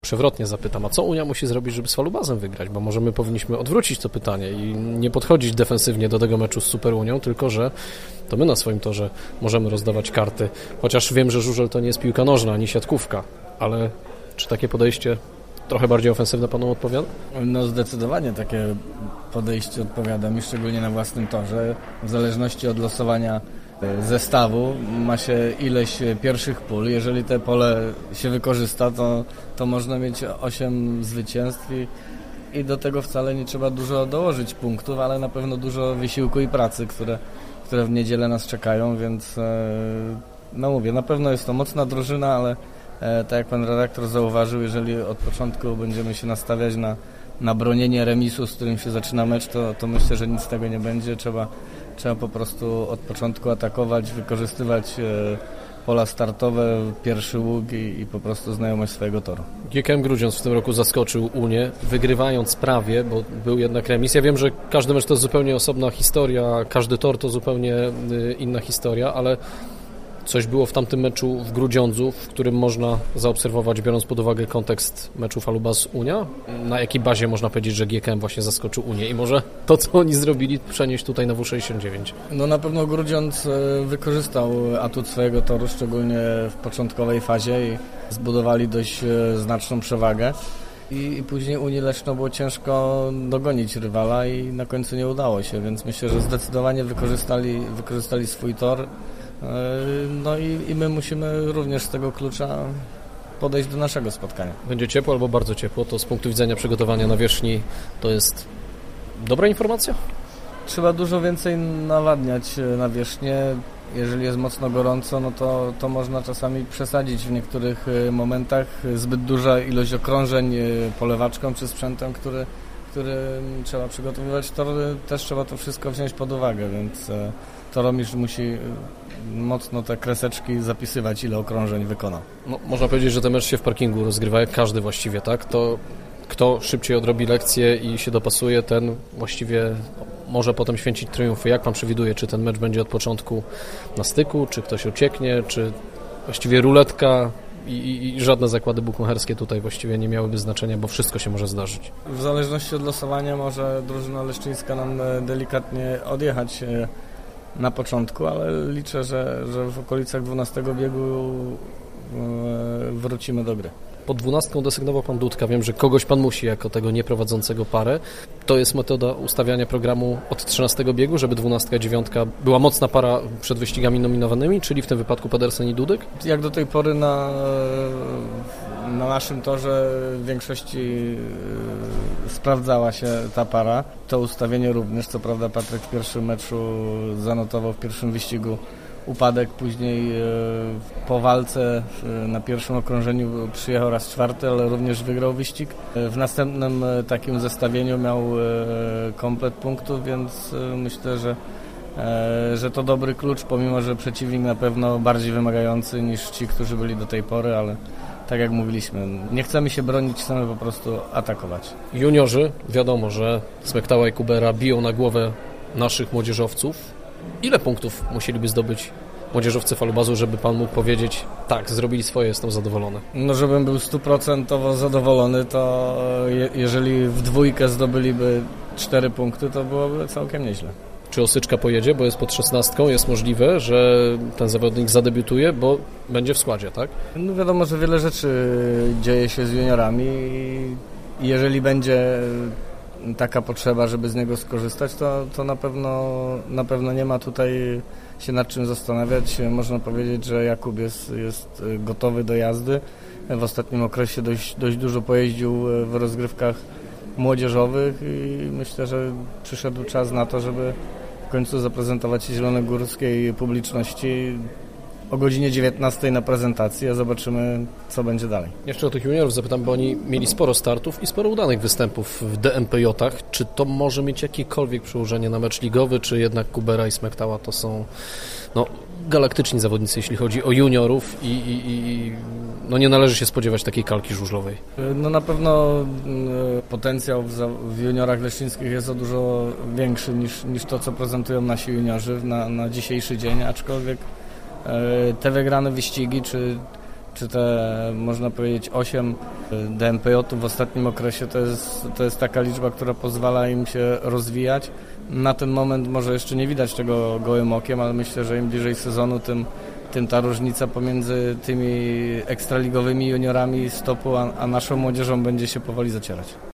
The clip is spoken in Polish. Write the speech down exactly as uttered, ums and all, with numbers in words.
przewrotnie zapytam, a co Unia musi zrobić, żeby z Falubazem wygrać? Bo może my powinniśmy odwrócić to pytanie i nie podchodzić defensywnie do tego meczu z Super Unią, tylko że to my na swoim torze możemy rozdawać karty. Chociaż wiem, że żużel to nie jest piłka nożna, ani siatkówka, ale czy takie podejście trochę bardziej ofensywne Panu odpowiada? No zdecydowanie takie podejście odpowiada mi, szczególnie na własnym torze. W zależności od losowania zestawu ma się ileś pierwszych pól. Jeżeli te pole się wykorzysta, to, to można mieć osiem zwycięstw i, i do tego wcale nie trzeba dużo dołożyć punktów, ale na pewno dużo wysiłku i pracy, które, które w niedzielę nas czekają, więc no mówię, na pewno jest to mocna drużyna, ale tak jak pan redaktor zauważył, jeżeli od początku będziemy się nastawiać na, na bronienie remisu, z którym się zaczyna mecz, to, to myślę, że nic z tego nie będzie. Trzeba, trzeba po prostu od początku atakować, wykorzystywać pola startowe, pierwszy łuk i, i po prostu znajomość swojego toru. G K M Grudziądz w tym roku zaskoczył Unię, wygrywając prawie, bo był jednak remis. Ja wiem, że każdy mecz to jest zupełnie osobna historia, każdy tor to zupełnie inna historia, ale coś było w tamtym meczu w Grudziądzu, w którym można zaobserwować, biorąc pod uwagę kontekst meczu Falubaz-Unia? Na jakiej bazie można powiedzieć, że G K M właśnie zaskoczył Unię i może to, co oni zrobili, przenieść tutaj na W sześćdziesiąt dziewięć? No na pewno Grudziądz wykorzystał atut swojego toru, szczególnie w początkowej fazie i zbudowali dość znaczną przewagę. I później Unii Leszno było ciężko dogonić rywala i na końcu nie udało się, więc myślę, że zdecydowanie wykorzystali, wykorzystali swój tor. No i, i my musimy również z tego klucza podejść do naszego spotkania. Będzie ciepło albo bardzo ciepło, to z punktu widzenia przygotowania nawierzchni to jest dobra informacja? Trzeba dużo więcej nawadniać nawierzchnię. Jeżeli jest mocno gorąco, no to, to można czasami przesadzić w niektórych momentach. Zbyt duża ilość okrążeń polewaczką czy sprzętem, który, który trzeba przygotowywać, to też trzeba to wszystko wziąć pod uwagę, więc toromistrz musi mocno te kreseczki zapisywać, ile okrążeń wykonał. No, można powiedzieć, że ten mecz się w parkingu rozgrywa, jak każdy właściwie, tak? To kto szybciej odrobi lekcję i się dopasuje, ten właściwie może potem święcić triumfy. Jak Pan przewiduje, czy ten mecz będzie od początku na styku, czy ktoś ucieknie, czy właściwie ruletka i, i, i żadne zakłady bukmacherskie tutaj właściwie nie miałyby znaczenia, bo wszystko się może zdarzyć? W zależności od losowania może drużyna leszczyńska nam delikatnie odjechać na początku, ale liczę, że, że w okolicach dwunastego biegu wrócimy do gry. Pod dwunastką desygnował Pan Dudka. Wiem, że kogoś Pan musi jako tego nieprowadzącego parę. To jest metoda ustawiania programu od trzynastego biegu, żeby dwunastka, dziewiątka była mocna para przed wyścigami nominowanymi, czyli w tym wypadku Pedersen i Dudek? Jak do tej pory na, na naszym torze w większości sprawdzała się ta para. To ustawienie również, co prawda Patryk w pierwszym meczu zanotował w pierwszym wyścigu upadek, później po walce na pierwszym okrążeniu przyjechał raz czwarty, ale również wygrał wyścig. W następnym takim zestawieniu miał komplet punktów, więc myślę, że, że to dobry klucz, pomimo że przeciwnik na pewno bardziej wymagający niż ci, którzy byli do tej pory, ale tak jak mówiliśmy, nie chcemy się bronić, chcemy po prostu atakować. Juniorzy, wiadomo, że Smektała i Kubera biją na głowę naszych młodzieżowców. Ile punktów musieliby zdobyć młodzieżowcy Falubazu, żeby Pan mógł powiedzieć, tak, zrobili swoje, jestem zadowolony? No, żebym był stuprocentowo zadowolony, to je, jeżeli w dwójkę zdobyliby cztery punkty, to byłoby całkiem nieźle. Czy Osyczka pojedzie, bo jest pod szesnastką, jest możliwe, że ten zawodnik zadebiutuje, bo będzie w składzie, tak? No wiadomo, że wiele rzeczy dzieje się z juniorami i jeżeli będzie taka potrzeba, żeby z niego skorzystać, to, to na pewno, na pewno nie ma tutaj się nad czym zastanawiać. Można powiedzieć, że Jakub jest, jest gotowy do jazdy. W ostatnim okresie dość, dość dużo pojeździł w rozgrywkach młodzieżowych i myślę, że przyszedł czas na to, żeby w końcu zaprezentować się zielonogórskiej publiczności o godzinie dziewiętnastej na prezentacji, a zobaczymy, co będzie dalej. Jeszcze o tych juniorów zapytam, bo oni mieli sporo startów i sporo udanych występów w D M P J-ach. Czy to może mieć jakiekolwiek przełożenie na mecz ligowy, czy jednak Kubera i Smektała to są no, galaktyczni zawodnicy, jeśli chodzi o juniorów i, i, i no, nie należy się spodziewać takiej kalki żużlowej? No na pewno potencjał w, w juniorach leszczyńskich jest o dużo większy niż, niż to, co prezentują nasi juniorzy na, na dzisiejszy dzień, aczkolwiek te wygrane wyścigi, czy, czy te, można powiedzieć, osiem D M P J-ów w ostatnim okresie to jest, to jest taka liczba, która pozwala im się rozwijać. Na ten moment może jeszcze nie widać tego gołym okiem, ale myślę, że im bliżej sezonu, tym, tym ta różnica pomiędzy tymi ekstraligowymi juniorami z topu, a, a naszą młodzieżą będzie się powoli zacierać.